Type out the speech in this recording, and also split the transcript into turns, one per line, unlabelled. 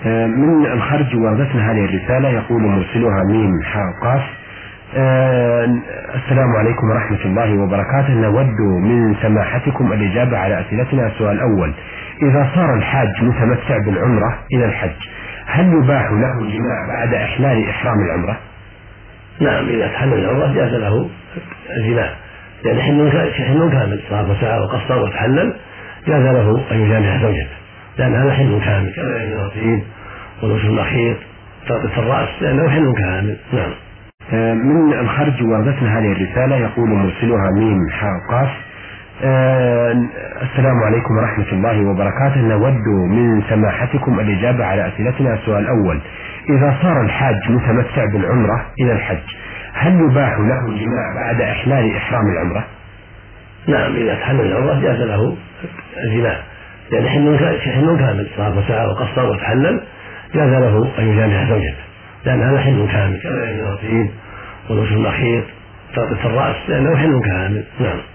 من الخرج وردتنا هذه الرسالة، يقول مرسلها ميم حاء قاف: السلام عليكم ورحمة الله وبركاته، نود من سماحتكم الإجابة على أسئلتنا. السؤال الأول: إذا صار الحاج متمتع بالعمرة إلى الحج، هل يباح له الجماع بعد إحلال إحرام العمرة؟
نعم، إذا تحلل العمرة جاز له الجماع، لأن حل كامل، صار وسعى وقصر وتحلل، جاز له أن يجامع زوجته، لأن هذا حل كامل كما الرصيد ولبس المخيط تغطية الرأس، لأنه حل كامل. نعم.
من الخرج وردتنا هذه الرسالة، يقول مرسلها ميم حاء قاف: السلام عليكم ورحمة الله وبركاته، نود من سماحتكم الإجابة على أسئلتنا. السؤال الأول: إذا صار الحاج متمتع بالعمرة إلى الحج، هل يباح له الجماع بعد إحلال إحرام العمرة؟
نعم، إذا تحلل العمرة جاز له الجماع، لأن حل كامل، صار وسعى وقصر وتحلل، جاز له أن يجامع زوجته، لأن هذا حل كامل كما الرصيد ولبس المخيط تغطية الرأس، لأنه حل كامل. نعم.